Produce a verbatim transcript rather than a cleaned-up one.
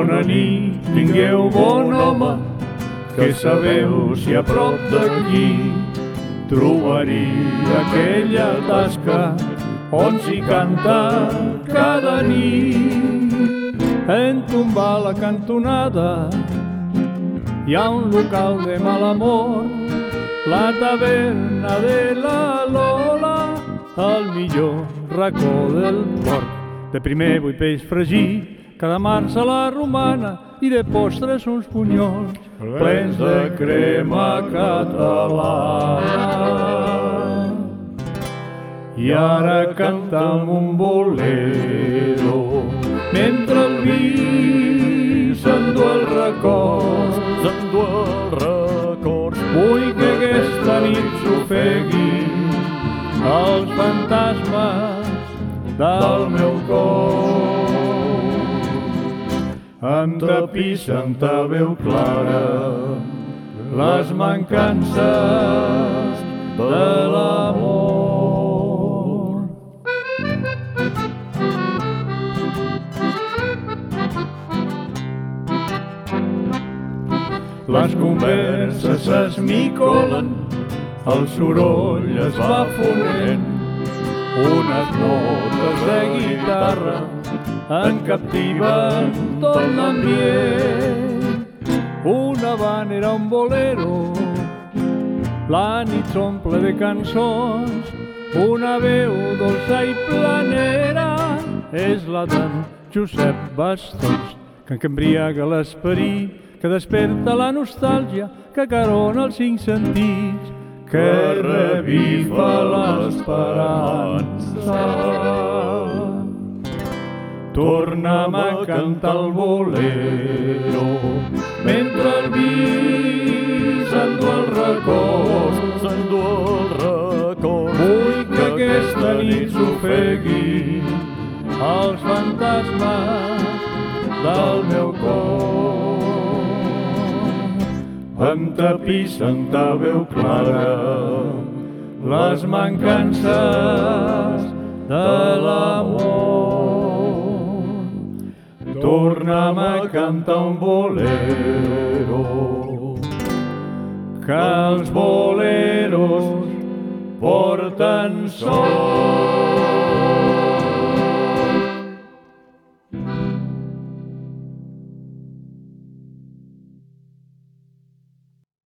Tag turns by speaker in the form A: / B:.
A: Bona nit, tingueu bon home, que sabeu si a prop d'aquí trobaria aquella tasca on s'hi canta cada nit. En tombar la cantonada hi ha un local de mal amor, la taverna de la Lola, el millor racó del port. De primer vull peix fregit, cada març a la romana, i de postres uns bunyols plens de crema catalana. I ara cantam un bolero, mentre el vi s'endú el record,
B: s'endú el record.
A: Vull que aquesta nit s'ofeguin els fantasmes del meu cor. Em tapissen ta veu clara les mancances de l'amor. Les converses s'esmicolen, el soroll es va fonent, unes notes de guitarra encaptiven tot l'ambient. Una habanera, un bolero, la nit s'omple de cançons, una veu dolça i planera és la d'en Josep Bastons, que embriaga l'esperit, que desperta la nostàlgia, que acarona els cinc sentits, que reviva l'esperança. Torna'm a cantar el bolero, mentre el vi s'endú el record,
B: s'endú el record.
A: Vull que aquesta nit s'ofeguin els fantasmes del meu cor. Em tapissen ta veu clara les mancances de l'amor. Torna'm a cantar un bolero, que els boleros porten sol.